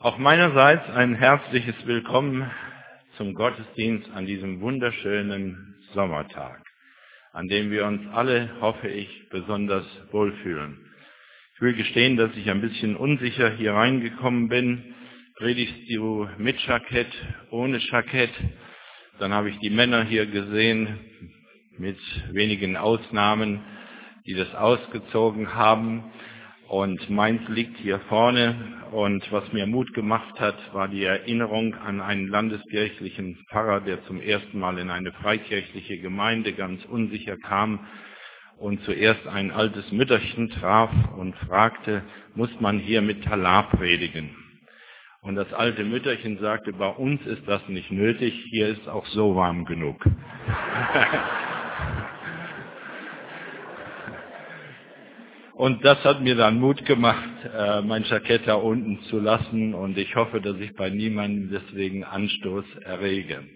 Auch meinerseits ein herzliches Willkommen zum Gottesdienst an diesem wunderschönen Sommertag, an dem wir uns alle, hoffe ich, besonders wohlfühlen. Ich will gestehen, dass ich ein bisschen unsicher hier reingekommen bin. Predigst du mit Jackett, ohne Jackett? Dann habe ich die Männer hier gesehen, mit wenigen Ausnahmen, die das ausgezogen haben. Und meins liegt hier vorne. Und was mir Mut gemacht hat, war die Erinnerung an einen landeskirchlichen Pfarrer, der zum ersten Mal in eine freikirchliche Gemeinde ganz unsicher kam und zuerst ein altes Mütterchen traf und fragte, muss man hier mit Talar predigen? Und das alte Mütterchen sagte, bei uns ist das nicht nötig, hier ist auch so warm genug. Und das hat mir dann Mut gemacht, mein Jackett da unten zu lassen, und ich hoffe, dass ich bei niemandem deswegen Anstoß errege.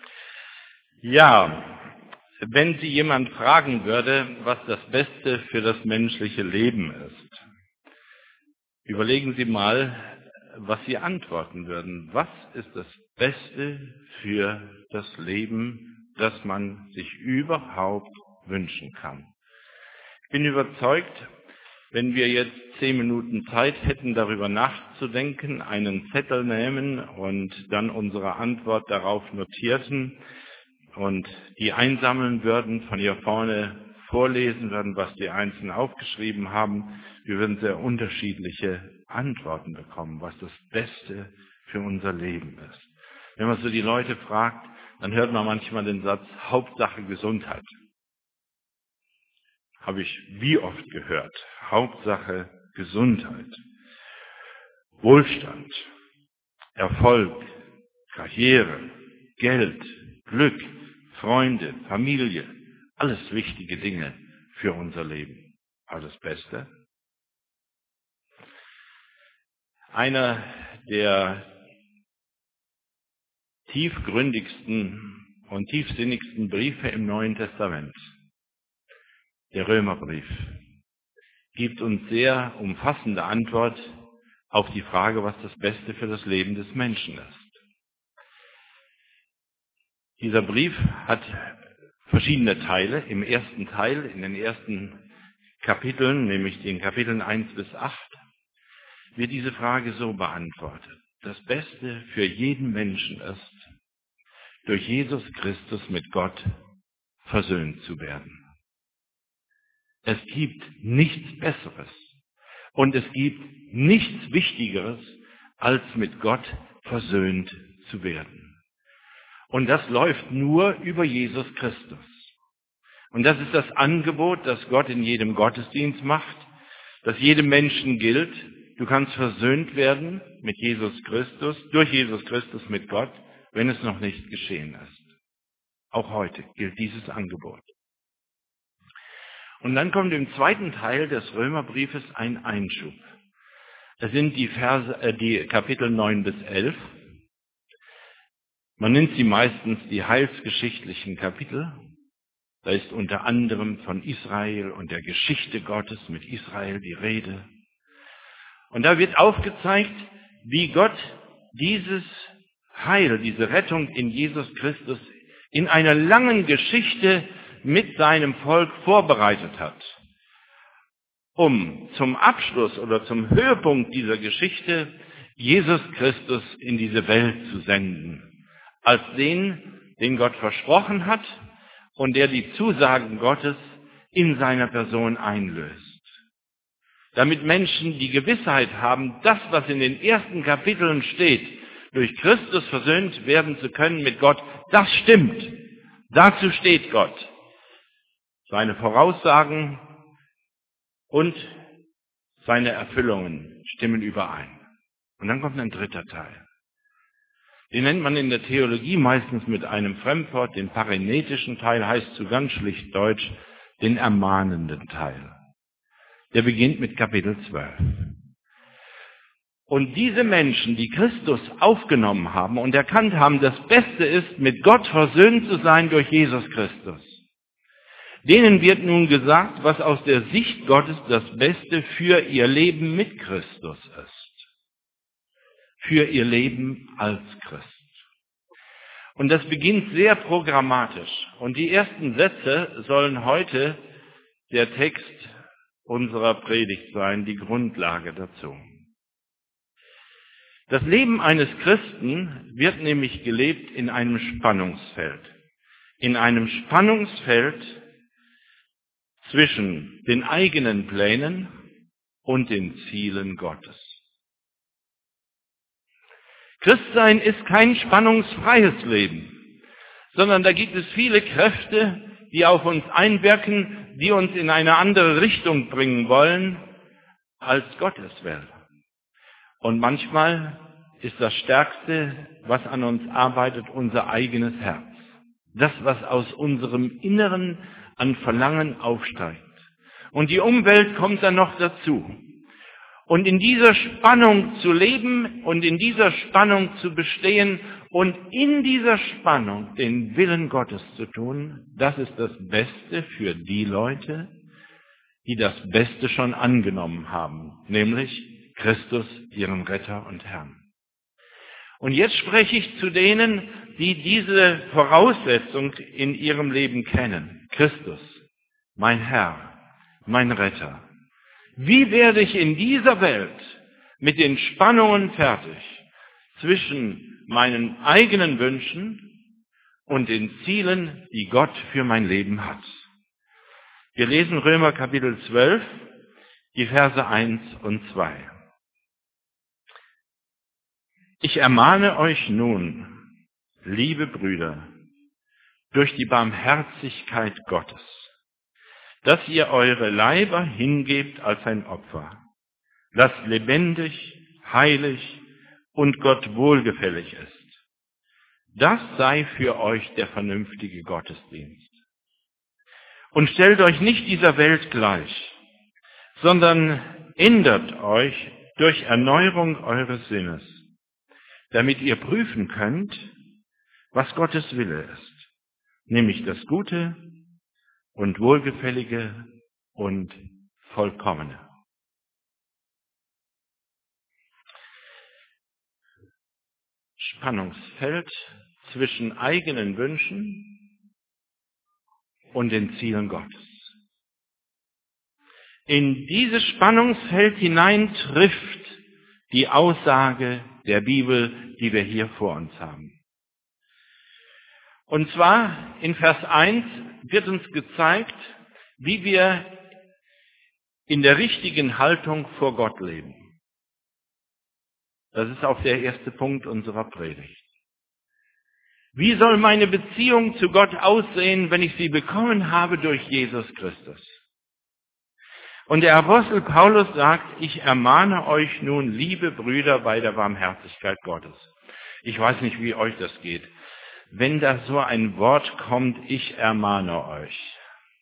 Ja, wenn Sie jemand fragen würde, was das Beste für das menschliche Leben ist, überlegen Sie mal, was Sie antworten würden. Was ist das Beste für das Leben, das man sich überhaupt wünschen kann? Ich bin überzeugt, wenn wir jetzt 10 Minuten Zeit hätten, darüber nachzudenken, einen Zettel nehmen und dann unsere Antwort darauf notierten und die einsammeln würden, von hier vorne vorlesen würden, was die Einzelnen aufgeschrieben haben, wir würden sehr unterschiedliche Antworten bekommen, was das Beste für unser Leben ist. Wenn man so die Leute fragt, dann hört man manchmal den Satz, Hauptsache Gesundheit. Habe ich wie oft gehört. Hauptsache Gesundheit, Wohlstand, Erfolg, Karriere, Geld, Glück, Freunde, Familie, alles wichtige Dinge für unser Leben. Aber das Beste? Einer der tiefgründigsten und tiefsinnigsten Briefe im Neuen Testament, der Römerbrief, gibt uns sehr umfassende Antwort auf die Frage, was das Beste für das Leben des Menschen ist. Dieser Brief hat verschiedene Teile. Im ersten Teil, in den ersten Kapiteln, nämlich den Kapiteln 1 bis 8, wird diese Frage so beantwortet. Das Beste für jeden Menschen ist, durch Jesus Christus mit Gott versöhnt zu werden. Es gibt nichts Besseres und es gibt nichts Wichtigeres, als mit Gott versöhnt zu werden. Und das läuft nur über Jesus Christus. Und das ist das Angebot, das Gott in jedem Gottesdienst macht, das jedem Menschen gilt. Du kannst versöhnt werden mit Jesus Christus, durch Jesus Christus mit Gott, wenn es noch nicht geschehen ist. Auch heute gilt dieses Angebot. Und dann kommt im zweiten Teil des Römerbriefes ein Einschub. Das sind die Kapitel 9 bis 11. Man nennt sie meistens die heilsgeschichtlichen Kapitel. Da ist unter anderem von Israel und der Geschichte Gottes mit Israel die Rede. Und da wird aufgezeigt, wie Gott dieses Heil, diese Rettung in Jesus Christus in einer langen Geschichte mit seinem Volk vorbereitet hat, um zum Abschluss oder zum Höhepunkt dieser Geschichte Jesus Christus in diese Welt zu senden, als den Gott versprochen hat und der die Zusagen Gottes in seiner Person einlöst. Damit Menschen die Gewissheit haben, das, was in den ersten Kapiteln steht, durch Christus versöhnt werden zu können mit Gott, das stimmt. Dazu steht Gott. Seine Voraussagen und seine Erfüllungen stimmen überein. Und dann kommt ein dritter Teil. Den nennt man in der Theologie meistens mit einem Fremdwort, den parenetischen Teil, heißt zu ganz schlicht Deutsch, den ermahnenden Teil. Der beginnt mit Kapitel 12. Und diese Menschen, die Christus aufgenommen haben und erkannt haben, das Beste ist, mit Gott versöhnt zu sein durch Jesus Christus, denen wird nun gesagt, was aus der Sicht Gottes das Beste für ihr Leben mit Christus ist. für ihr Leben als Christ. Und das beginnt sehr programmatisch. Und die ersten Sätze sollen heute der Text unserer Predigt sein, die Grundlage dazu. Das Leben eines Christen wird nämlich gelebt in einem Spannungsfeld. In einem Spannungsfeld zwischen den eigenen Plänen und den Zielen Gottes. Christsein ist kein spannungsfreies Leben, sondern da gibt es viele Kräfte, die auf uns einwirken, die uns in eine andere Richtung bringen wollen, als Gott es will. Und manchmal ist das Stärkste, was an uns arbeitet, unser eigenes Herz. Das, was aus unserem Inneren an Verlangen aufsteigt. Und die Umwelt kommt dann noch dazu. Und in dieser Spannung zu leben und in dieser Spannung zu bestehen und in dieser Spannung den Willen Gottes zu tun, das ist das Beste für die Leute, die das Beste schon angenommen haben, nämlich Christus, ihren Retter und Herrn. Und jetzt spreche ich zu denen, die diese Voraussetzung in ihrem Leben kennen. Christus, mein Herr, mein Retter. Wie werde ich in dieser Welt mit den Spannungen fertig zwischen meinen eigenen Wünschen und den Zielen, die Gott für mein Leben hat? Wir lesen Römer Kapitel 12, die Verse 1 und 2. Ich ermahne euch nun, liebe Brüder, durch die Barmherzigkeit Gottes, dass ihr eure Leiber hingebt als ein Opfer, das lebendig, heilig und Gott wohlgefällig ist. Das sei für euch der vernünftige Gottesdienst. Und stellt euch nicht dieser Welt gleich, sondern ändert euch durch Erneuerung eures Sinnes, damit ihr prüfen könnt, was Gottes Wille ist, nämlich das Gute und Wohlgefällige und Vollkommene. Spannungsfeld zwischen eigenen Wünschen und den Zielen Gottes. In dieses Spannungsfeld hinein trifft die Aussage der Bibel, die wir hier vor uns haben. Und zwar in Vers 1 wird uns gezeigt, wie wir in der richtigen Haltung vor Gott leben. Das ist auch der erste Punkt unserer Predigt. Wie soll meine Beziehung zu Gott aussehen, wenn ich sie bekommen habe durch Jesus Christus? Und der Apostel Paulus sagt, ich ermahne euch nun, liebe Brüder, bei der Barmherzigkeit Gottes. Ich weiß nicht, wie euch das geht. Wenn da so ein Wort kommt, ich ermahne euch,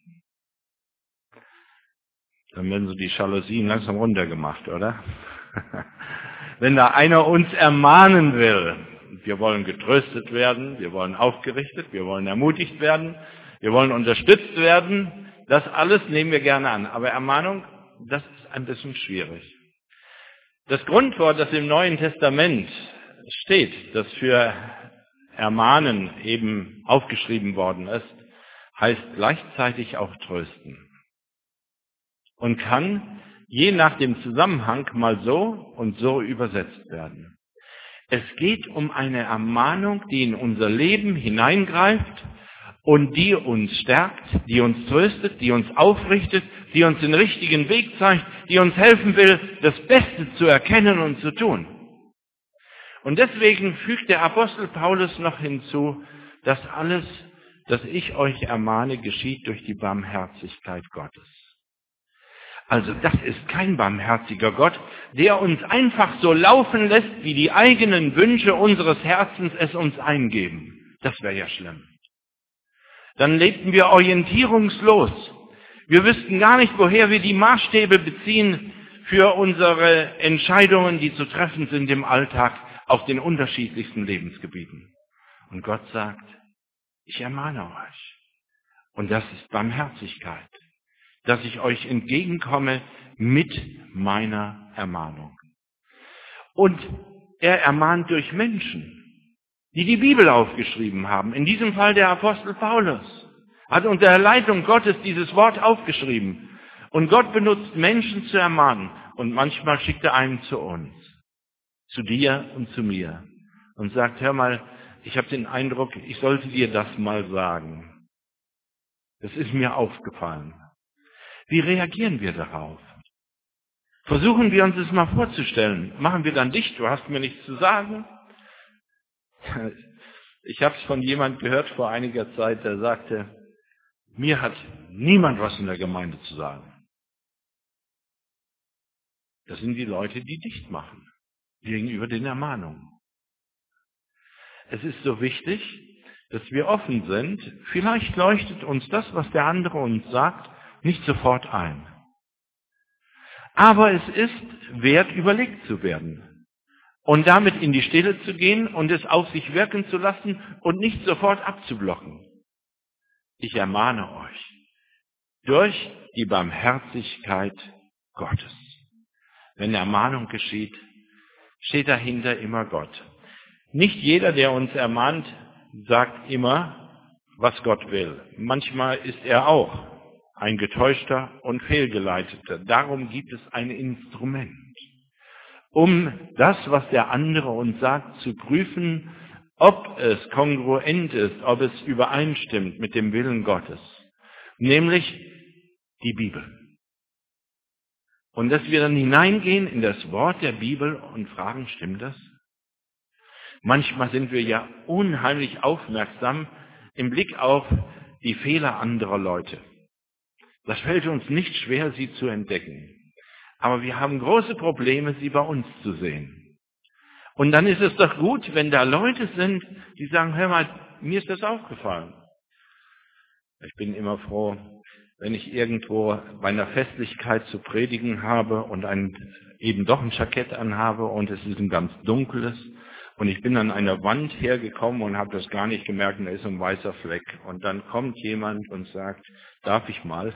dann werden so die Jalousien langsam runtergemacht, oder? Wenn da einer uns ermahnen will, wir wollen getröstet werden, wir wollen aufgerichtet, wir wollen ermutigt werden, wir wollen unterstützt werden, das alles nehmen wir gerne an. Aber Ermahnung, das ist ein bisschen schwierig. Das Grundwort, das im Neuen Testament steht, das für Ermahnen eben aufgeschrieben worden ist, heißt gleichzeitig auch trösten. Und kann je nach dem Zusammenhang mal so und so übersetzt werden. Es geht um eine Ermahnung, die in unser Leben hineingreift und die uns stärkt, die uns tröstet, die uns aufrichtet, die uns den richtigen Weg zeigt, die uns helfen will, das Beste zu erkennen und zu tun. Und deswegen fügt der Apostel Paulus noch hinzu, dass alles, das ich euch ermahne, geschieht durch die Barmherzigkeit Gottes. Also das ist kein barmherziger Gott, der uns einfach so laufen lässt, wie die eigenen Wünsche unseres Herzens es uns eingeben. Das wäre ja schlimm. Dann lebten wir orientierungslos. Wir wüssten gar nicht, woher wir die Maßstäbe beziehen für unsere Entscheidungen, die zu treffen sind im Alltag auf den unterschiedlichsten Lebensgebieten. Und Gott sagt, ich ermahne euch. Und das ist Barmherzigkeit, dass ich euch entgegenkomme mit meiner Ermahnung. Und er ermahnt durch Menschen, die die Bibel aufgeschrieben haben. In diesem Fall der Apostel Paulus hat unter der Leitung Gottes dieses Wort aufgeschrieben. Und Gott benutzt Menschen zu ermahnen. Und manchmal schickt er einen zu uns, zu dir und zu mir. Und sagt, hör mal, ich habe den Eindruck, ich sollte dir das mal sagen. Das ist mir aufgefallen. Wie reagieren wir darauf? Versuchen wir uns das mal vorzustellen. Machen wir dann dicht, du hast mir nichts zu sagen? Ich habe es von jemand gehört vor einiger Zeit, der sagte, mir hat niemand was in der Gemeinde zu sagen. Das sind die Leute, die dicht machen gegenüber den Ermahnungen. Es ist so wichtig, dass wir offen sind. Vielleicht leuchtet uns das, was der andere uns sagt, nicht sofort ein. Aber es ist wert, überlegt zu werden und damit in die Stille zu gehen und es auf sich wirken zu lassen und nicht sofort abzublocken. Ich ermahne euch durch die Barmherzigkeit Gottes. Wenn Ermahnung geschieht, steht dahinter immer Gott. Nicht jeder, der uns ermahnt, sagt immer, was Gott will. Manchmal ist er auch ein getäuschter und fehlgeleiteter. Darum gibt es ein Instrument, um das, was der andere uns sagt, zu prüfen, ob es kongruent ist, ob es übereinstimmt mit dem Willen Gottes, nämlich die Bibel. Und dass wir dann hineingehen in das Wort der Bibel und fragen, stimmt das? Manchmal sind wir ja unheimlich aufmerksam im Blick auf die Fehler anderer Leute. Das fällt uns nicht schwer, sie zu entdecken. Aber wir haben große Probleme, sie bei uns zu sehen. Und dann ist es doch gut, wenn da Leute sind, die sagen, hör mal, mir ist das aufgefallen. Ich bin immer froh, wenn ich irgendwo bei einer Festlichkeit zu predigen habe und eben doch ein Jackett anhabe und es ist ein ganz dunkles und ich bin an einer Wand hergekommen und habe das gar nicht gemerkt und da ist ein weißer Fleck und dann kommt jemand und sagt, darf ich mal?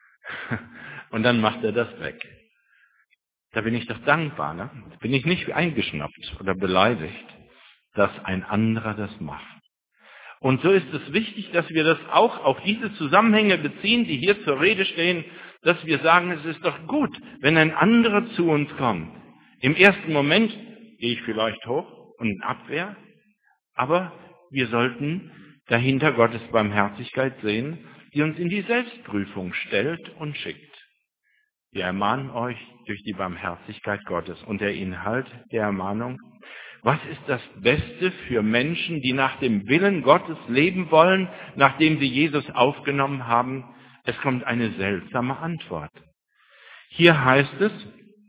Und dann macht er das weg. Da bin ich doch dankbar, ne? Bin ich nicht eingeschnappt oder beleidigt, dass ein anderer das macht. Und so ist es wichtig, dass wir das auch auf diese Zusammenhänge beziehen, die hier zur Rede stehen, dass wir sagen, es ist doch gut, wenn ein anderer zu uns kommt. Im ersten Moment gehe ich vielleicht hoch und in Abwehr, aber wir sollten dahinter Gottes Barmherzigkeit sehen, die uns in die Selbstprüfung stellt und schickt. Wir ermahnen euch durch die Barmherzigkeit Gottes. Und der Inhalt der Ermahnung: Was ist das Beste für Menschen, die nach dem Willen Gottes leben wollen, nachdem sie Jesus aufgenommen haben? Es kommt eine seltsame Antwort. Hier heißt es,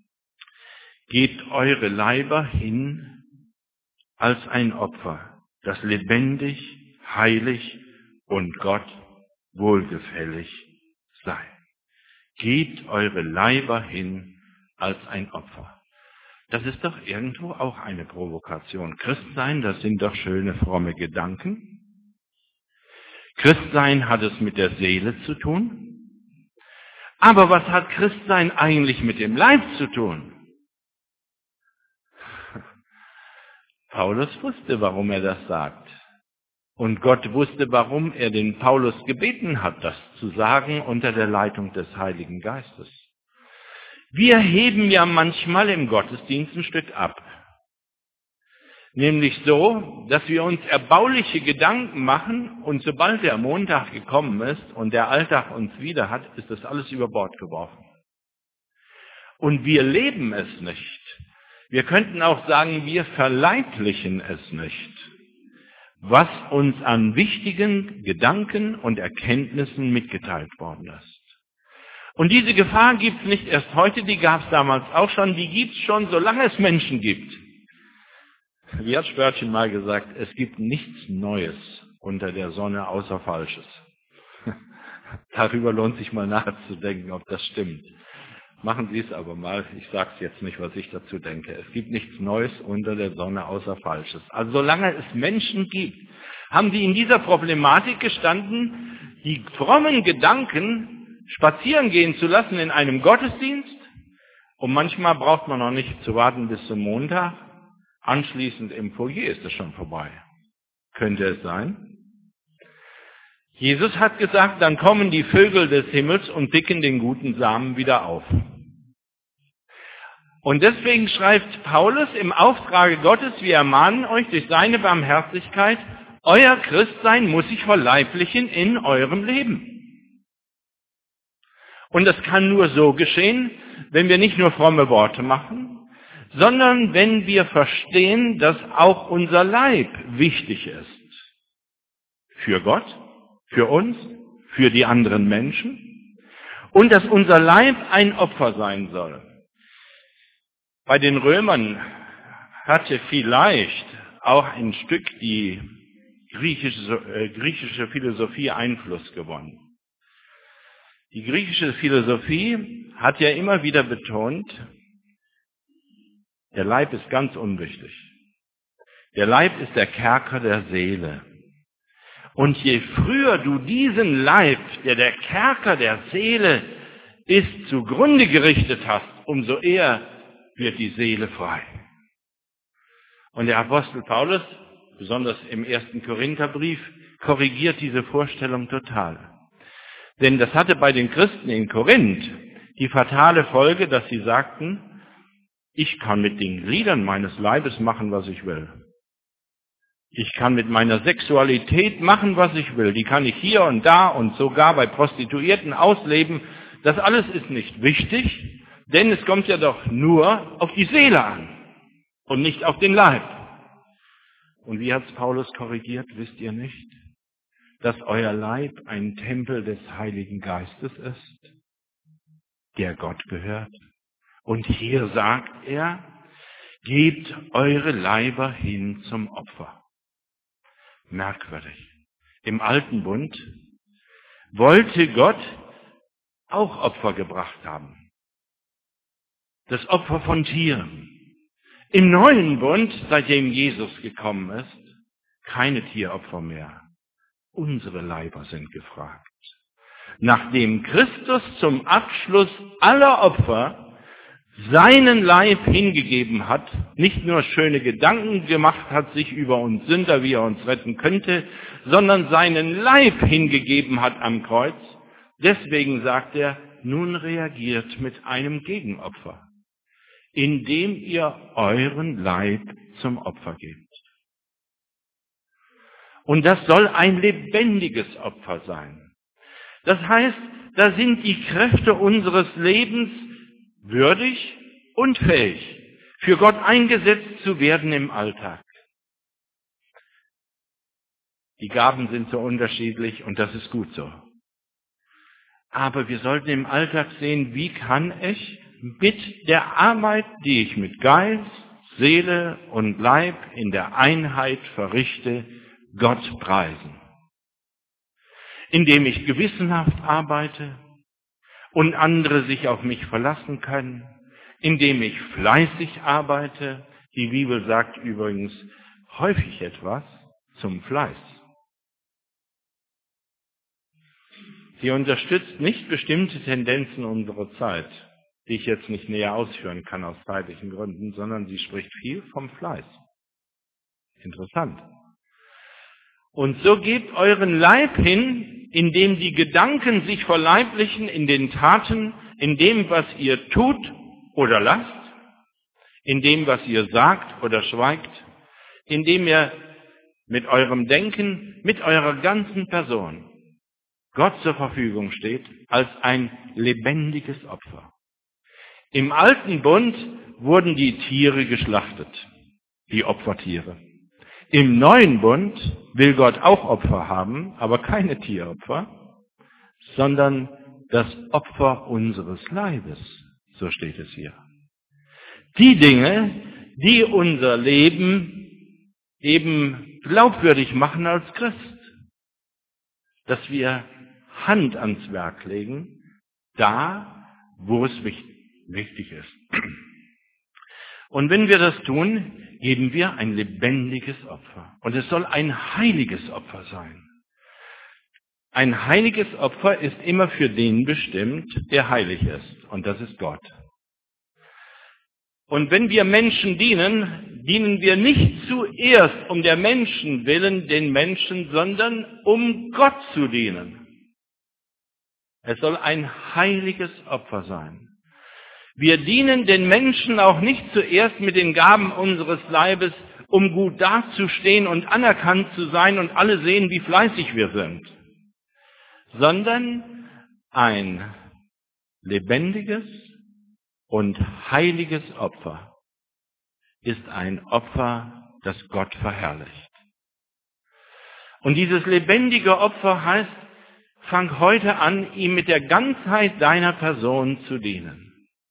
gebt eure Leiber hin als ein Opfer, das lebendig, heilig und Gott wohlgefällig sei. Gebt eure Leiber hin als ein Opfer. Das ist doch irgendwo auch eine Provokation. Christsein, das sind doch schöne, fromme Gedanken. Christsein hat es mit der Seele zu tun. Aber was hat Christsein eigentlich mit dem Leib zu tun? Paulus wusste, warum er das sagt. Und Gott wusste, warum er den Paulus gebeten hat, das zu sagen unter der Leitung des Heiligen Geistes. Wir heben ja manchmal im Gottesdienst ein Stück ab. Nämlich so, dass wir uns erbauliche Gedanken machen und sobald der Montag gekommen ist und der Alltag uns wieder hat, ist das alles über Bord geworfen. Und wir leben es nicht. Wir könnten auch sagen, wir verleiblichen es nicht, was uns an wichtigen Gedanken und Erkenntnissen mitgeteilt worden ist. Und diese Gefahr gibt es nicht erst heute, die gab es damals auch schon, die gibt es schon, solange es Menschen gibt. Wie hat Spörtchen mal gesagt, es gibt nichts Neues unter der Sonne außer Falsches. Darüber lohnt sich mal nachzudenken, ob das stimmt. Machen Sie es aber mal, ich sage es jetzt nicht, was ich dazu denke. Es gibt nichts Neues unter der Sonne außer Falsches. Also solange es Menschen gibt, haben die in dieser Problematik gestanden, die frommen Gedanken spazieren gehen zu lassen in einem Gottesdienst. Und manchmal braucht man noch nicht zu warten bis zum Montag, Anschließend im Foyer ist es schon vorbei. Könnte es sein? Jesus hat gesagt, dann kommen die Vögel des Himmels und picken den guten Samen wieder auf. Und deswegen schreibt Paulus im Auftrage Gottes, wir ermahnen euch durch seine Barmherzigkeit, euer Christsein muss sich verleiblichen in eurem Leben. Und das kann nur so geschehen, wenn wir nicht nur fromme Worte machen, sondern wenn wir verstehen, dass auch unser Leib wichtig ist. Für Gott, für uns, für die anderen Menschen. Und dass unser Leib ein Opfer sein soll. Bei den Römern hatte vielleicht auch ein Stück die griechische Philosophie Einfluss gewonnen. Die griechische Philosophie hat ja immer wieder betont, der Leib ist ganz unwichtig. Der Leib ist der Kerker der Seele. Und je früher du diesen Leib, der Kerker der Seele ist, zugrunde gerichtet hast, umso eher wird die Seele frei. Und der Apostel Paulus, besonders im 1. Korintherbrief, korrigiert diese Vorstellung total. Denn das hatte bei den Christen in Korinth die fatale Folge, dass sie sagten, ich kann mit den Gliedern meines Leibes machen, was ich will. Ich kann mit meiner Sexualität machen, was ich will. Die kann ich hier und da und sogar bei Prostituierten ausleben. Das alles ist nicht wichtig, denn es kommt ja doch nur auf die Seele an und nicht auf den Leib. Und wie hat es Paulus korrigiert, wisst ihr nicht? Dass euer Leib ein Tempel des Heiligen Geistes ist, der Gott gehört. Und hier sagt er, gebt eure Leiber hin zum Opfer. Merkwürdig. Im Alten Bund wollte Gott auch Opfer gebracht haben. Das Opfer von Tieren. Im Neuen Bund, seitdem Jesus gekommen ist, keine Tieropfer mehr. Unsere Leiber sind gefragt. Nachdem Christus zum Abschluss aller Opfer seinen Leib hingegeben hat, nicht nur schöne Gedanken gemacht hat sich über uns Sünder, wie er uns retten könnte, sondern seinen Leib hingegeben hat am Kreuz. Deswegen sagt er, nun reagiert mit einem Gegenopfer, indem ihr euren Leib zum Opfer gebt. Und das soll ein lebendiges Opfer sein. Das heißt, da sind die Kräfte unseres Lebens würdig und fähig, für Gott eingesetzt zu werden im Alltag. Die Gaben sind so unterschiedlich und das ist gut so. Aber wir sollten im Alltag sehen, wie kann ich mit der Arbeit, die ich mit Geist, Seele und Leib in der Einheit verrichte, Gott preisen. Indem ich gewissenhaft arbeite und andere sich auf mich verlassen können, indem ich fleißig arbeite. Die Bibel sagt übrigens häufig etwas zum Fleiß. Sie unterstützt nicht bestimmte Tendenzen unserer Zeit, die ich jetzt nicht näher ausführen kann aus zeitlichen Gründen, sondern sie spricht viel vom Fleiß. Interessant. Und so gebt euren Leib hin, indem die Gedanken sich verleiblichen in den Taten, in dem, was ihr tut oder lasst, in dem, was ihr sagt oder schweigt, indem ihr mit eurem Denken, mit eurer ganzen Person Gott zur Verfügung steht als ein lebendiges Opfer. Im Alten Bund wurden die Tiere geschlachtet, die Opfertiere. Im Neuen Bund will Gott auch Opfer haben, aber keine Tieropfer, sondern das Opfer unseres Leibes, so steht es hier. Die Dinge, die unser Leben eben glaubwürdig machen als Christ, dass wir Hand ans Werk legen, da, wo es wichtig ist. Und wenn wir das tun, geben wir ein lebendiges Opfer. Und es soll ein heiliges Opfer sein. Ein heiliges Opfer ist immer für den bestimmt, der heilig ist. Und das ist Gott. Und wenn wir Menschen dienen, dienen wir nicht zuerst um der Menschen willen den Menschen, sondern um Gott zu dienen. Es soll ein heiliges Opfer sein. Wir dienen den Menschen auch nicht zuerst mit den Gaben unseres Leibes, um gut dazustehen und anerkannt zu sein und alle sehen, wie fleißig wir sind, sondern ein lebendiges und heiliges Opfer ist ein Opfer, das Gott verherrlicht. Und dieses lebendige Opfer heißt, fang heute an, ihm mit der Ganzheit deiner Person zu dienen.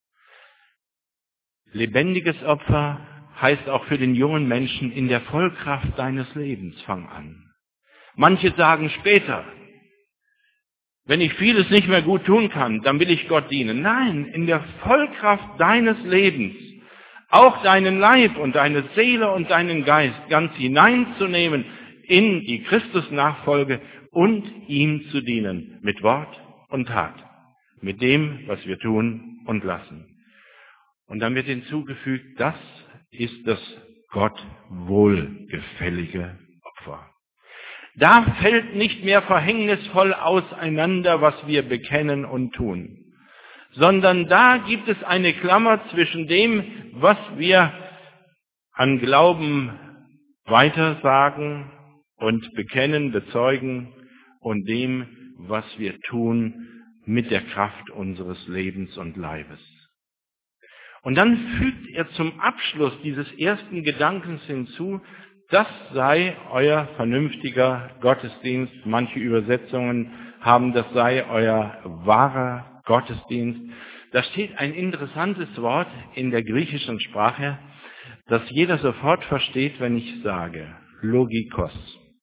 Lebendiges Opfer heißt auch für den jungen Menschen in der Vollkraft deines Lebens, fang an. Manche sagen später, wenn ich vieles nicht mehr gut tun kann, dann will ich Gott dienen. Nein, in der Vollkraft deines Lebens, auch deinen Leib und deine Seele und deinen Geist ganz hineinzunehmen in die Christusnachfolge und ihm zu dienen, mit Wort und Tat, mit dem, was wir tun und lassen. Und dann wird hinzugefügt, das ist das Gott wohlgefällige Opfer. Da fällt nicht mehr verhängnisvoll auseinander, was wir bekennen und tun, sondern da gibt es eine Klammer zwischen dem, was wir an Glauben weitersagen und bekennen, bezeugen und dem, was wir tun mit der Kraft unseres Lebens und Leibes. Und dann fügt er zum Abschluss dieses ersten Gedankens hinzu, das sei euer vernünftiger Gottesdienst. Manche Übersetzungen haben, das sei euer wahrer Gottesdienst. Da steht ein interessantes Wort in der griechischen Sprache, das jeder sofort versteht, wenn ich sage, Logikos.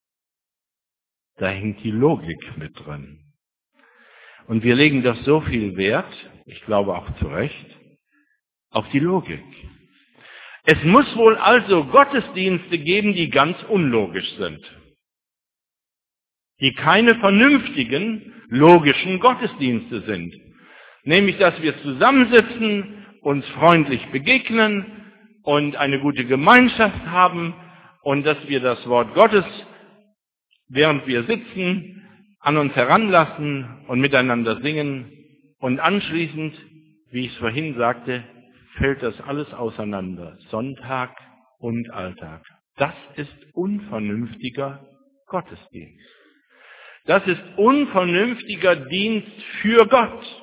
Da hängt die Logik mit drin. Und wir legen doch so viel Wert, ich glaube auch zu Recht, auf die Logik. Es muss wohl also Gottesdienste geben, die ganz unlogisch sind. Die keine vernünftigen, logischen Gottesdienste sind. Nämlich, dass wir zusammensitzen, uns freundlich begegnen und eine gute Gemeinschaft haben und dass wir das Wort Gottes, während wir sitzen, an uns heranlassen und miteinander singen und anschließend, wie ich es vorhin sagte, fällt das alles auseinander. Sonntag und Alltag. Das ist unvernünftiger Gottesdienst. Das ist unvernünftiger Dienst für Gott.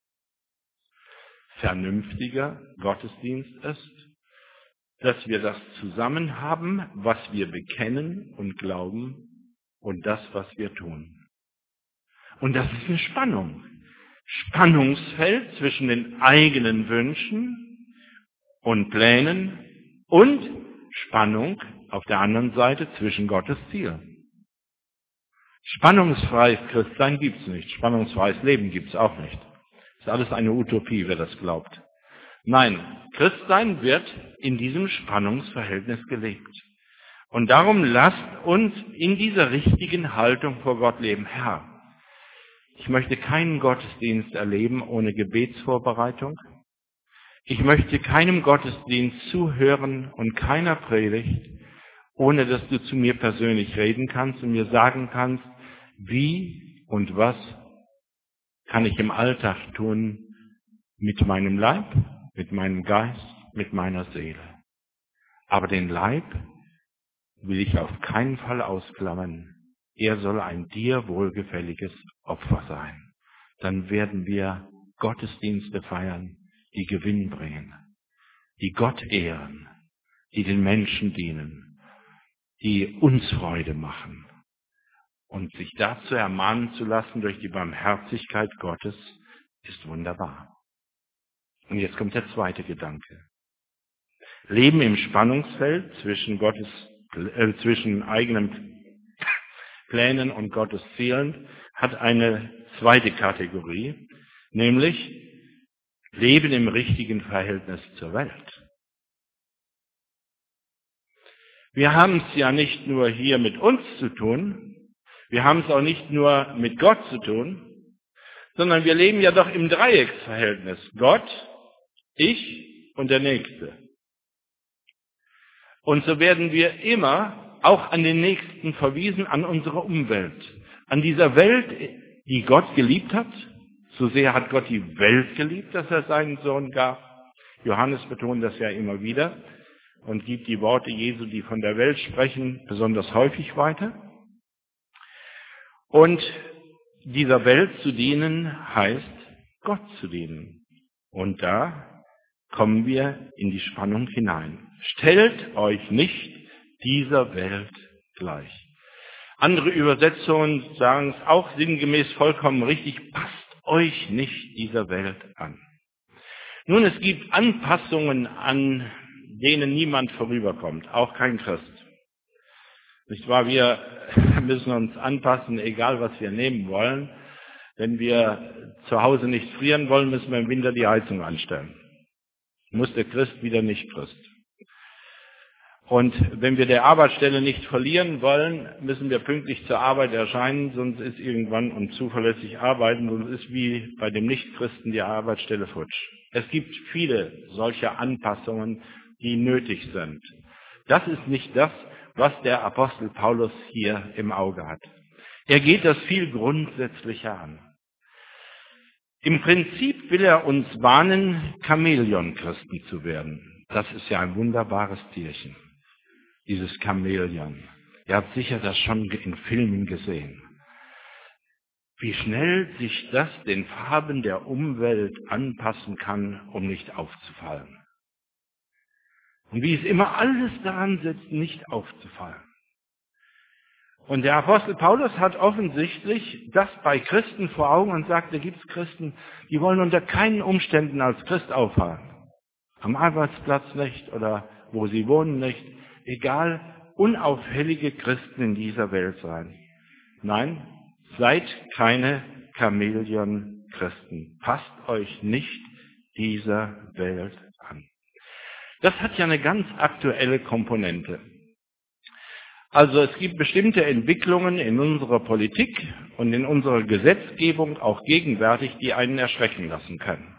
Vernünftiger Gottesdienst ist, dass wir das zusammen haben, was wir bekennen und glauben und das, was wir tun. Und das ist eine Spannung. Spannungsfeld zwischen den eigenen Wünschen und Plänen und Spannung auf der anderen Seite zwischen Gottes Ziel. Spannungsfreies Christsein gibt es nicht. Spannungsfreies Leben gibt es auch nicht. Das ist alles eine Utopie, wer das glaubt. Nein, Christsein wird in diesem Spannungsverhältnis gelebt. Und darum lasst uns in dieser richtigen Haltung vor Gott leben. Herr, ich möchte keinen Gottesdienst erleben ohne Gebetsvorbereitung. Ich möchte keinem Gottesdienst zuhören und keiner Predigt, ohne dass du zu mir persönlich reden kannst und mir sagen kannst, wie und was kann ich im Alltag tun mit meinem Leib, mit meinem Geist, mit meiner Seele. Aber den Leib will ich auf keinen Fall ausklammern. Er soll ein dir wohlgefälliges Opfer sein. Dann werden wir Gottesdienste feiern, die Gewinn bringen, die Gott ehren, die den Menschen dienen, die uns Freude machen. Und sich dazu ermahnen zu lassen durch die Barmherzigkeit Gottes ist wunderbar. Und jetzt kommt der zweite Gedanke. Leben im Spannungsfeld zwischen eigenen Plänen und Gottes Zielen hat eine zweite Kategorie, nämlich Leben im richtigen Verhältnis zur Welt. Wir haben es ja nicht nur hier mit uns zu tun, wir haben es auch nicht nur mit Gott zu tun, sondern wir leben ja doch im Dreiecksverhältnis. Gott, ich und der Nächste. Und so werden wir immer auch an den Nächsten verwiesen, an unsere Umwelt. An dieser Welt, die Gott geliebt hat. So sehr hat Gott die Welt geliebt, dass er seinen Sohn gab. Johannes betont das ja immer wieder und gibt die Worte Jesu, die von der Welt sprechen, besonders häufig weiter. Und dieser Welt zu dienen heißt, Gott zu dienen. Und da kommen wir in die Spannung hinein. Stellt euch nicht dieser Welt gleich. Andere Übersetzungen sagen es auch sinngemäß vollkommen richtig, passt euch nicht dieser Welt an. Nun, es gibt Anpassungen, an denen niemand vorüberkommt, auch kein Christ. Nicht wahr? Wir müssen uns anpassen, egal was wir nehmen wollen. Wenn wir zu Hause nicht frieren wollen, müssen wir im Winter die Heizung anstellen. Muss der Christ wieder nicht Christ. Und wenn wir der Arbeitsstelle nicht verlieren wollen, müssen wir pünktlich zur Arbeit erscheinen, sonst ist irgendwann und zuverlässig arbeiten, sonst ist wie bei dem Nichtchristen die Arbeitsstelle futsch. Es gibt viele solcher Anpassungen, die nötig sind. Das ist nicht das, was der Apostel Paulus hier im Auge hat. Er geht das viel grundsätzlicher an. Im Prinzip will er uns warnen, Chamäleon-Christen zu werden. Das ist ja ein wunderbares Tierchen, dieses Chamäleon. Ihr habt sicher das schon in Filmen gesehen. Wie schnell sich das den Farben der Umwelt anpassen kann, um nicht aufzufallen. Und wie es immer alles daran setzt, nicht aufzufallen. Und der Apostel Paulus hat offensichtlich das bei Christen vor Augen und sagt, da gibt es Christen, die wollen unter keinen Umständen als Christ auffahren. Am Arbeitsplatz nicht oder wo sie wohnen nicht. Egal, unauffällige Christen in dieser Welt sein. Nein, seid keine Chamäleon-Christen. Passt euch nicht dieser Welt an. Das hat ja eine ganz aktuelle Komponente. Also es gibt bestimmte Entwicklungen in unserer Politik und in unserer Gesetzgebung, auch gegenwärtig, die einen erschrecken lassen können.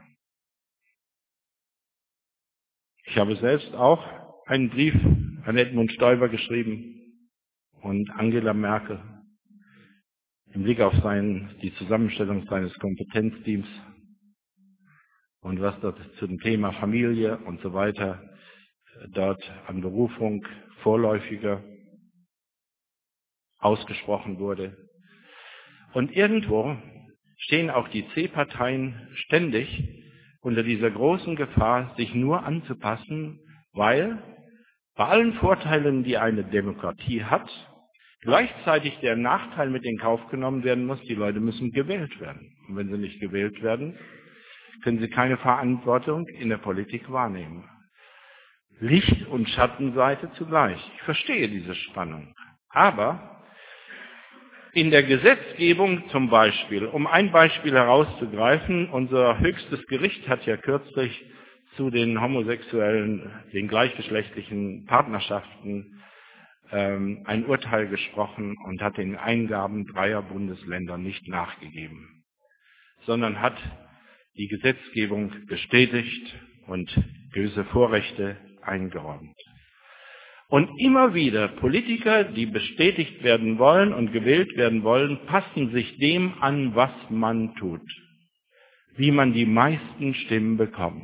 Ich habe selbst auch einen Brief an Edmund Stoiber geschrieben und Angela Merkel im Blick auf die Zusammenstellung seines Kompetenzteams und was dort zu dem Thema Familie und so weiter dort an Berufung vorläufiger ausgesprochen wurde. Und irgendwo stehen auch die C-Parteien ständig unter dieser großen Gefahr, sich nur anzupassen, weil bei allen Vorteilen, die eine Demokratie hat, gleichzeitig der Nachteil mit in Kauf genommen werden muss, die Leute müssen gewählt werden. Und wenn sie nicht gewählt werden, können sie keine Verantwortung in der Politik wahrnehmen. Licht- und Schattenseite zugleich. Ich verstehe diese Spannung. Aber in der Gesetzgebung zum Beispiel, um ein Beispiel herauszugreifen, unser höchstes Gericht hat ja kürzlich zu den homosexuellen, den gleichgeschlechtlichen Partnerschaften ein Urteil gesprochen und hat den Eingaben 3 Bundesländer nicht nachgegeben, sondern hat die Gesetzgebung bestätigt und gewisse Vorrechte eingeräumt. Und immer wieder Politiker, die bestätigt werden wollen und gewählt werden wollen, passen sich dem an, was man tut, wie man die meisten Stimmen bekommt.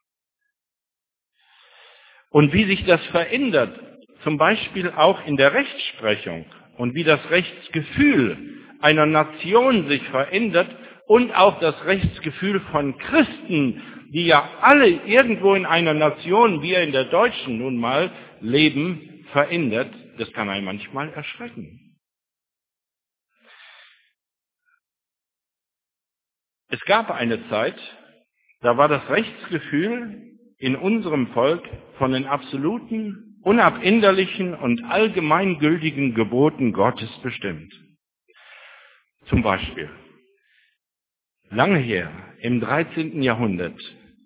Und wie sich das verändert, zum Beispiel auch in der Rechtsprechung und wie das Rechtsgefühl einer Nation sich verändert und auch das Rechtsgefühl von Christen, die ja alle irgendwo in einer Nation, wir in der deutschen nun mal, leben, verändert, das kann einen manchmal erschrecken. Es gab eine Zeit, da war das Rechtsgefühl in unserem Volk von den absoluten, unabänderlichen und allgemeingültigen Geboten Gottes bestimmt. Zum Beispiel, lange her, im 13. Jahrhundert,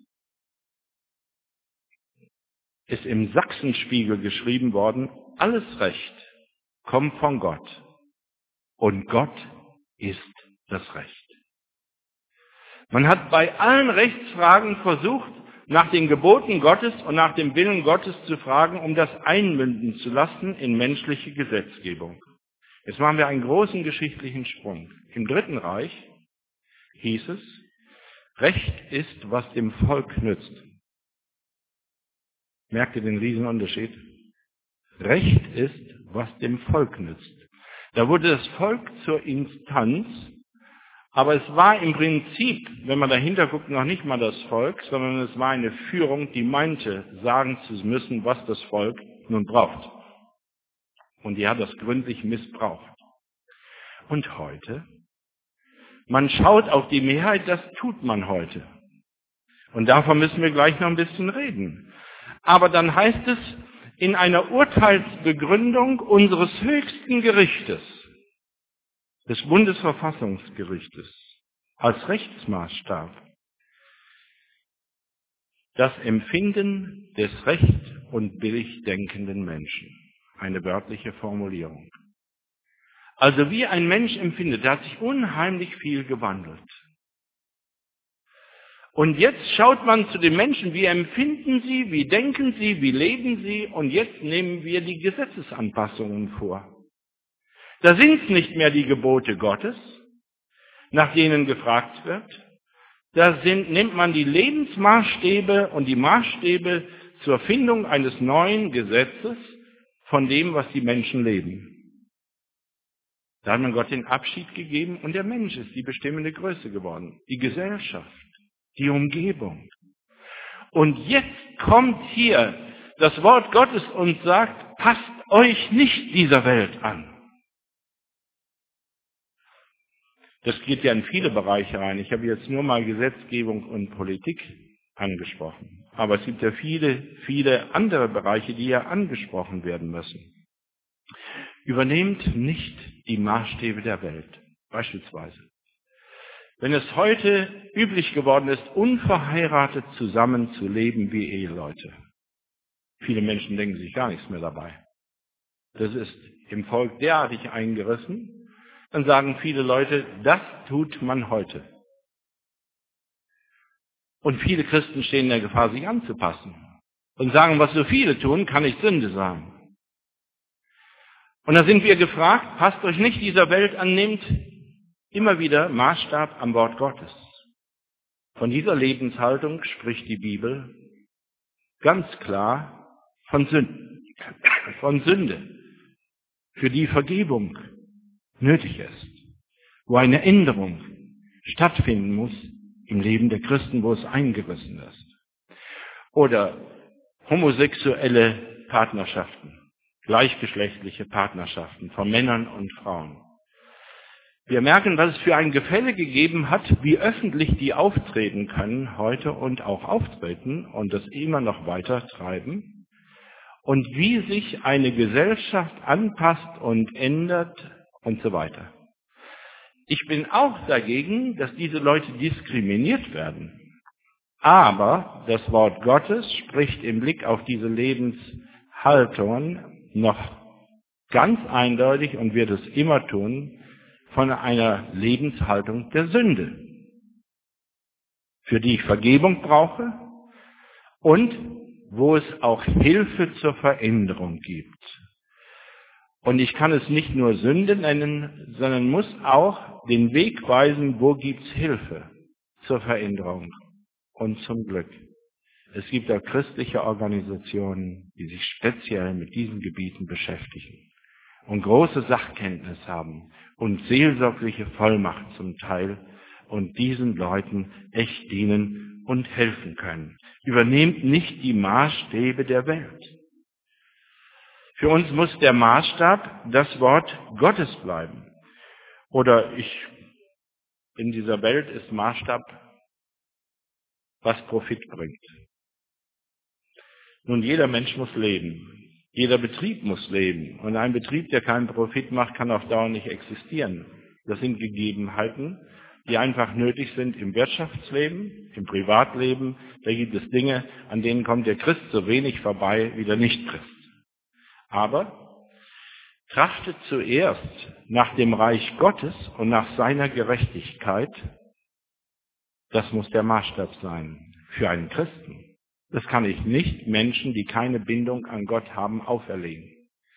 ist im Sachsenspiegel geschrieben worden, alles Recht kommt von Gott und Gott ist das Recht. Man hat bei allen Rechtsfragen versucht, nach den Geboten Gottes und nach dem Willen Gottes zu fragen, um das einmünden zu lassen in menschliche Gesetzgebung. Jetzt machen wir einen großen geschichtlichen Sprung. Im Dritten Reich hieß es, Recht ist, was dem Volk nützt. Merkt ihr den Riesenunterschied? Recht ist, was dem Volk nützt. Da wurde das Volk zur Instanz, aber es war im Prinzip, wenn man dahinter guckt, noch nicht mal das Volk, sondern es war eine Führung, die meinte, sagen zu müssen, was das Volk nun braucht. Und die hat das gründlich missbraucht. Und heute? Man schaut auf die Mehrheit, das tut man heute. Und davon müssen wir gleich noch ein bisschen reden. Aber dann heißt es, in einer Urteilsbegründung unseres höchsten Gerichtes, des Bundesverfassungsgerichtes, als Rechtsmaßstab, das Empfinden des recht- und billig denkenden Menschen. Eine wörtliche Formulierung. Also wie ein Mensch empfindet, da hat sich unheimlich viel gewandelt. Und jetzt schaut man zu den Menschen, wie empfinden sie, wie denken sie, wie leben sie, und jetzt nehmen wir die Gesetzesanpassungen vor. Da sind es nicht mehr die Gebote Gottes, nach denen gefragt wird. Da nimmt man die Lebensmaßstäbe und die Maßstäbe zur Findung eines neuen Gesetzes von dem, was die Menschen leben. Da hat man Gott den Abschied gegeben und der Mensch ist die bestimmende Größe geworden. Die Gesellschaft, die Umgebung. Und jetzt kommt hier das Wort Gottes und sagt, passt euch nicht dieser Welt an. Das geht ja in viele Bereiche rein. Ich habe jetzt nur mal Gesetzgebung und Politik angesprochen. Aber es gibt ja viele, viele andere Bereiche, die ja angesprochen werden müssen. Übernehmt nicht die Maßstäbe der Welt. Beispielsweise, wenn es heute üblich geworden ist, unverheiratet zusammenzuleben wie Eheleute. Viele Menschen denken sich gar nichts mehr dabei. Das ist im Volk derartig eingerissen. Dann sagen viele Leute, das tut man heute. Und viele Christen stehen in der Gefahr, sich anzupassen. Und sagen, was so viele tun, kann nicht Sünde sein. Und da sind wir gefragt, passt euch nicht dieser Welt an, nehmt immer wieder Maßstab am Wort Gottes. Von dieser Lebenshaltung spricht die Bibel ganz klar von Sünde, für die Vergebung nötig ist, wo eine Änderung stattfinden muss im Leben der Christen, wo es eingerissen ist. Oder homosexuelle Partnerschaften, gleichgeschlechtliche Partnerschaften von Männern und Frauen. Wir merken, was es für ein Gefälle gegeben hat, wie öffentlich die auftreten können heute und auch auftreten und das immer noch weiter treiben und wie sich eine Gesellschaft anpasst und ändert und so weiter. Ich bin auch dagegen, dass diese Leute diskriminiert werden. Aber das Wort Gottes spricht im Blick auf diese Lebenshaltungen noch ganz eindeutig und wird es immer tun, von einer Lebenshaltung der Sünde, für die ich Vergebung brauche und wo es auch Hilfe zur Veränderung gibt. Und ich kann es nicht nur Sünde nennen, sondern muss auch den Weg weisen, wo gibt es Hilfe zur Veränderung und zum Glück. Es gibt auch christliche Organisationen, die sich speziell mit diesen Gebieten beschäftigen und große Sachkenntnis haben und seelsorgliche Vollmacht zum Teil und diesen Leuten echt dienen und helfen können. Übernehmt nicht die Maßstäbe der Welt. Für uns muss der Maßstab das Wort Gottes bleiben. Oder in dieser Welt ist Maßstab, was Profit bringt. Nun, jeder Mensch muss leben. Jeder Betrieb muss leben. Und ein Betrieb, der keinen Profit macht, kann auf Dauer nicht existieren. Das sind Gegebenheiten, die einfach nötig sind im Wirtschaftsleben, im Privatleben. Da gibt es Dinge, an denen kommt der Christ so wenig vorbei wie der Nichtchrist. Aber trachtet zuerst nach dem Reich Gottes und nach seiner Gerechtigkeit. Das muss der Maßstab sein für einen Christen. Das kann ich nicht Menschen, die keine Bindung an Gott haben, auferlegen.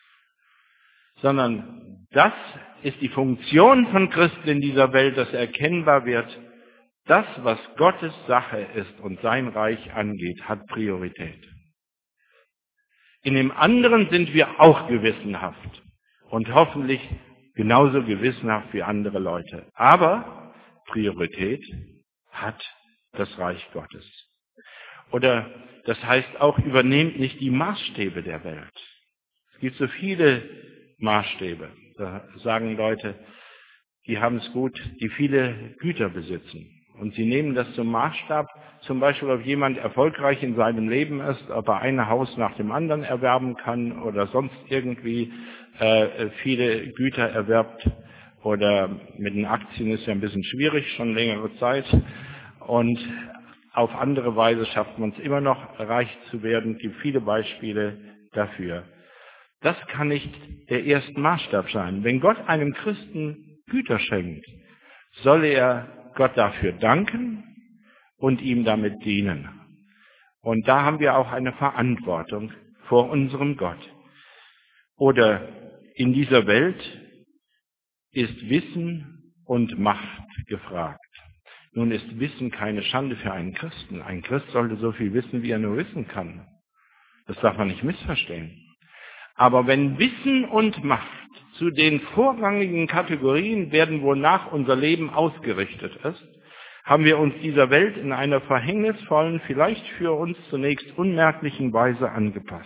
Sondern das ist die Funktion von Christen in dieser Welt, dass erkennbar wird, das, was Gottes Sache ist und sein Reich angeht, hat Priorität. In dem anderen sind wir auch gewissenhaft und hoffentlich genauso gewissenhaft wie andere Leute. Aber Priorität hat das Reich Gottes. Oder das heißt auch, übernehmt nicht die Maßstäbe der Welt. Es gibt so viele Maßstäbe. Da sagen Leute, die haben es gut, die viele Güter besitzen. Und sie nehmen das zum Maßstab, zum Beispiel, ob jemand erfolgreich in seinem Leben ist, ob er ein Haus nach dem anderen erwerben kann oder sonst irgendwie viele Güter erwerbt. Oder mit den Aktien ist ja ein bisschen schwierig, schon längere Zeit. Und auf andere Weise schafft man es immer noch, reich zu werden. Es gibt viele Beispiele dafür. Das kann nicht der erste Maßstab sein. Wenn Gott einem Christen Güter schenkt, soll er Gott dafür danken und ihm damit dienen. Und da haben wir auch eine Verantwortung vor unserem Gott. Oder in dieser Welt ist Wissen und Macht gefragt. Nun ist Wissen keine Schande für einen Christen. Ein Christ sollte so viel wissen, wie er nur wissen kann. Das darf man nicht missverstehen. Aber wenn Wissen und Macht zu den vorrangigen Kategorien werden, wonach unser Leben ausgerichtet ist, haben wir uns dieser Welt in einer verhängnisvollen, vielleicht für uns zunächst unmerklichen Weise angepasst.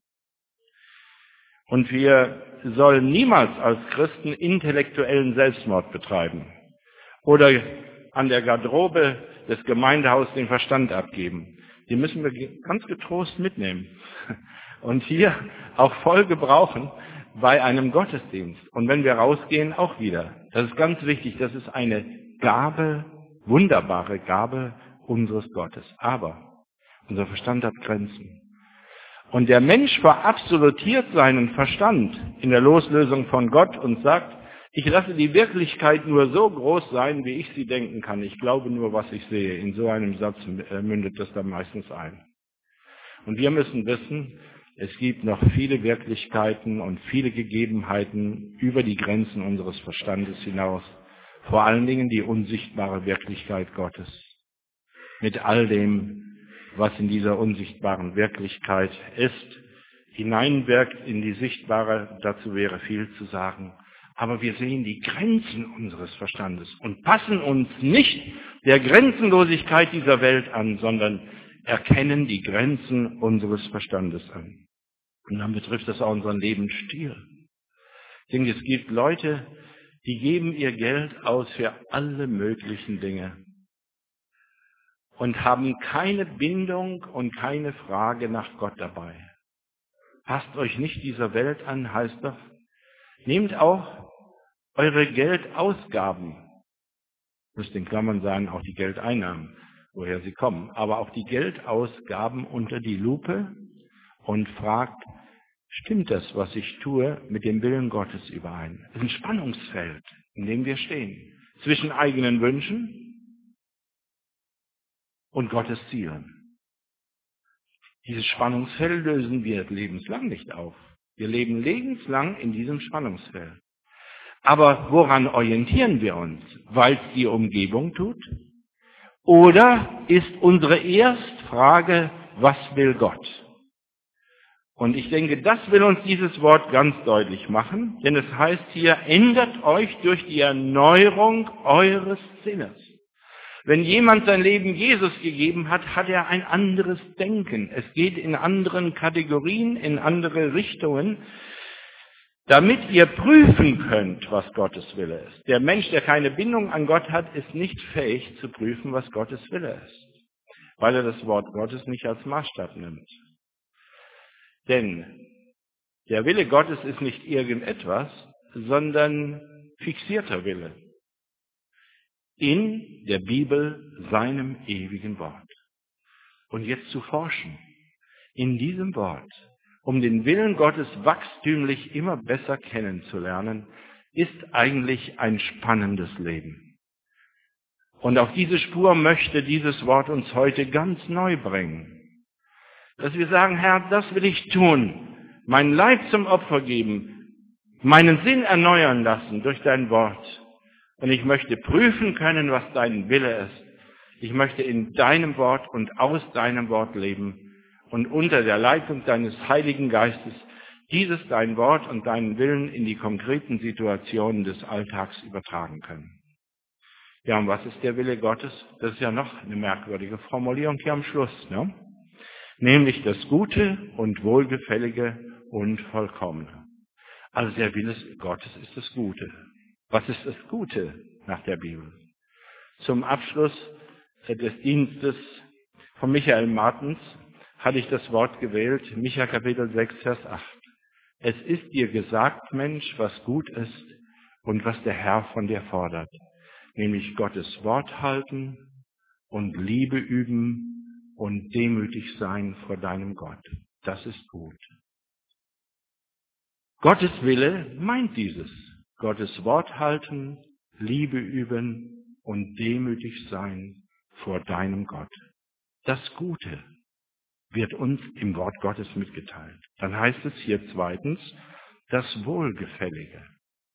Und wir sollen niemals als Christen intellektuellen Selbstmord betreiben oder an der Garderobe des Gemeindehauses den Verstand abgeben. Die müssen wir ganz getrost mitnehmen und hier auch voll gebrauchen bei einem Gottesdienst. Und wenn wir rausgehen, auch wieder. Das ist ganz wichtig. Das ist eine Gabe, wunderbare Gabe unseres Gottes. Aber unser Verstand hat Grenzen. Und der Mensch verabsolutiert seinen Verstand in der Loslösung von Gott und sagt, ich lasse die Wirklichkeit nur so groß sein, wie ich sie denken kann. Ich glaube nur, was ich sehe. In so einem Satz mündet das dann meistens ein. Und wir müssen wissen, es gibt noch viele Wirklichkeiten und viele Gegebenheiten über die Grenzen unseres Verstandes hinaus. Vor allen Dingen die unsichtbare Wirklichkeit Gottes. Mit all dem, was in dieser unsichtbaren Wirklichkeit ist, hineinwirkt in die sichtbare, dazu wäre viel zu sagen. Aber wir sehen die Grenzen unseres Verstandes und passen uns nicht der Grenzenlosigkeit dieser Welt an, sondern erkennen die Grenzen unseres Verstandes an. Und dann betrifft das auch unseren Lebensstil. Ich denke, es gibt Leute, die geben ihr Geld aus für alle möglichen Dinge und haben keine Bindung und keine Frage nach Gott dabei. Passt euch nicht dieser Welt an, heißt das. Nehmt auch eure Geldausgaben, müsst in Klammern sagen, auch die Geldeinnahmen, woher sie kommen, aber auch die Geldausgaben unter die Lupe und fragt, stimmt das, was ich tue, mit dem Willen Gottes überein? Es ist ein Spannungsfeld, in dem wir stehen, zwischen eigenen Wünschen und Gottes Zielen. Dieses Spannungsfeld lösen wir lebenslang nicht auf. Wir leben lebenslang in diesem Spannungsfeld. Aber woran orientieren wir uns? Weil es die Umgebung tut? Oder ist unsere Erstfrage, was will Gott? Und ich denke, das will uns dieses Wort ganz deutlich machen, denn es heißt hier, ändert euch durch die Erneuerung eures Sinnes. Wenn jemand sein Leben Jesus gegeben hat, hat er ein anderes Denken. Es geht in anderen Kategorien, in andere Richtungen, damit ihr prüfen könnt, was Gottes Wille ist. Der Mensch, der keine Bindung an Gott hat, ist nicht fähig zu prüfen, was Gottes Wille ist, weil er das Wort Gottes nicht als Maßstab nimmt. Denn der Wille Gottes ist nicht irgendetwas, sondern fixierter Wille. In der Bibel, seinem ewigen Wort. Und jetzt zu forschen in diesem Wort, um den Willen Gottes wachstümlich immer besser kennenzulernen, ist eigentlich ein spannendes Leben. Und auf diese Spur möchte dieses Wort uns heute ganz neu bringen. Dass wir sagen, Herr, das will ich tun. Meinen Leib zum Opfer geben. Meinen Sinn erneuern lassen durch dein Wort. Und ich möchte prüfen können, was dein Wille ist. Ich möchte in deinem Wort und aus deinem Wort leben und unter der Leitung deines Heiligen Geistes dieses dein Wort und deinen Willen in die konkreten Situationen des Alltags übertragen können. Ja, und was ist der Wille Gottes? Das ist ja noch eine merkwürdige Formulierung hier am Schluss, ne? Nämlich das Gute und Wohlgefällige und Vollkommene. Also der Wille Gottes ist das Gute. Was ist das Gute nach der Bibel? Zum Abschluss des Dienstes von Michael Martens hatte ich das Wort gewählt, Micha Kapitel 6, Vers 8. Es ist dir gesagt, Mensch, was gut ist und was der Herr von dir fordert, nämlich Gottes Wort halten und Liebe üben und demütig sein vor deinem Gott. Das ist gut. Gottes Wille meint dieses. Gottes Wort halten, Liebe üben und demütig sein vor deinem Gott. Das Gute wird uns im Wort Gottes mitgeteilt. Dann heißt es hier zweitens, das Wohlgefällige.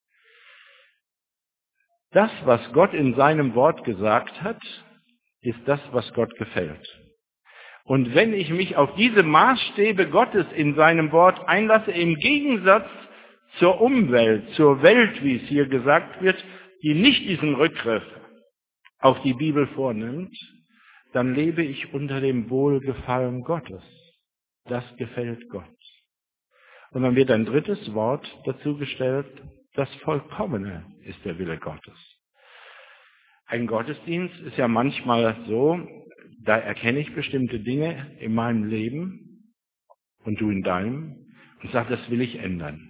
Das, was Gott in seinem Wort gesagt hat, ist das, was Gott gefällt. Und wenn ich mich auf diese Maßstäbe Gottes in seinem Wort einlasse, im Gegensatz zur Umwelt, zur Welt, wie es hier gesagt wird, die nicht diesen Rückgriff auf die Bibel vornimmt, dann lebe ich unter dem Wohlgefallen Gottes. Das gefällt Gott. Und dann wird ein drittes Wort dazu gestellt, das Vollkommene ist der Wille Gottes. Ein Gottesdienst ist ja manchmal so, da erkenne ich bestimmte Dinge in meinem Leben und du in deinem und sage, das will ich ändern.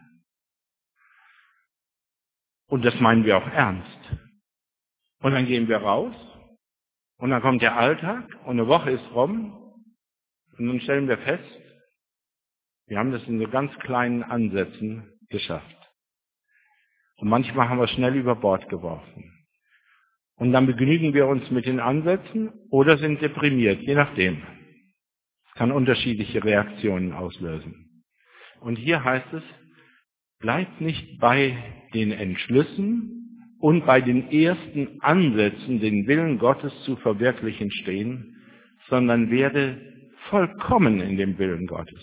Und das meinen wir auch ernst. Und dann gehen wir raus und dann kommt der Alltag und eine Woche ist rum und dann stellen wir fest, wir haben das in so ganz kleinen Ansätzen geschafft. Und manchmal haben wir es schnell über Bord geworfen. Und dann begnügen wir uns mit den Ansätzen oder sind deprimiert, je nachdem. Es kann unterschiedliche Reaktionen auslösen. Und hier heißt es, bleibt nicht bei den Entschlüssen und bei den ersten Ansätzen, den Willen Gottes zu verwirklichen stehen, sondern werde vollkommen in dem Willen Gottes.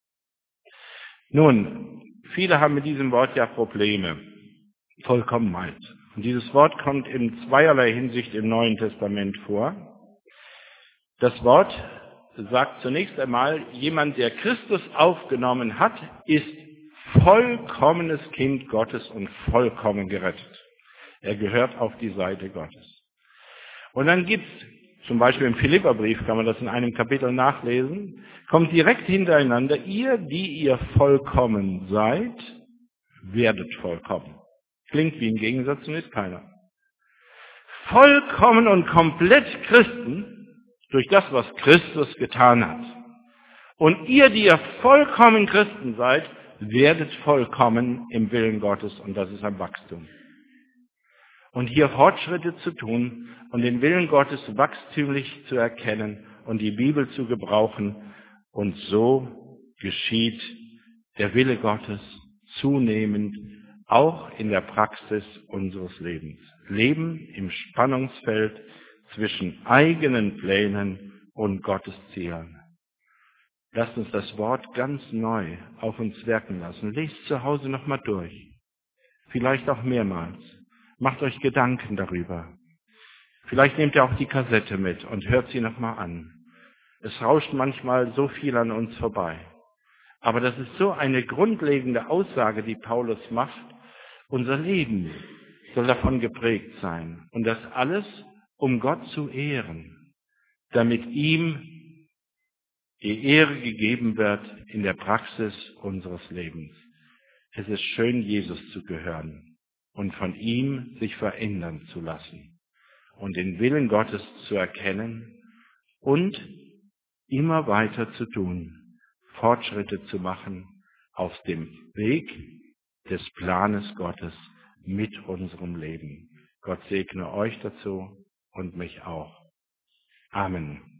Nun, viele haben mit diesem Wort ja Probleme. Vollkommenheit. Und dieses Wort kommt in zweierlei Hinsicht im Neuen Testament vor. Das Wort sagt zunächst einmal, jemand, der Christus aufgenommen hat, ist vollkommenes Kind Gottes und vollkommen gerettet. Er gehört auf die Seite Gottes. Und dann gibt's, zum Beispiel im Philipperbrief kann man das in einem Kapitel nachlesen, kommt direkt hintereinander, ihr, die ihr vollkommen seid, werdet vollkommen. Klingt wie ein Gegensatz und ist keiner. Vollkommen und komplett Christen durch das, was Christus getan hat. Und ihr, die ihr vollkommen Christen seid, werdet vollkommen im Willen Gottes und das ist ein Wachstum. Und hier Fortschritte zu tun und den Willen Gottes wachstümlich zu erkennen und die Bibel zu gebrauchen und so geschieht der Wille Gottes zunehmend auch in der Praxis unseres Lebens. Leben im Spannungsfeld zwischen eigenen Plänen und Gottes Zielen. Lasst uns das Wort ganz neu auf uns wirken lassen. Lest zu Hause nochmal durch. Vielleicht auch mehrmals. Macht euch Gedanken darüber. Vielleicht nehmt ihr auch die Kassette mit und hört sie nochmal an. Es rauscht manchmal so viel an uns vorbei. Aber das ist so eine grundlegende Aussage, die Paulus macht. Unser Leben soll davon geprägt sein. Und das alles, um Gott zu ehren, damit ihm die Ehre gegeben wird in der Praxis unseres Lebens. Es ist schön, Jesus zu gehören und von ihm sich verändern zu lassen und den Willen Gottes zu erkennen und immer weiter zu tun, Fortschritte zu machen auf dem Weg des Planes Gottes mit unserem Leben. Gott segne euch dazu und mich auch. Amen.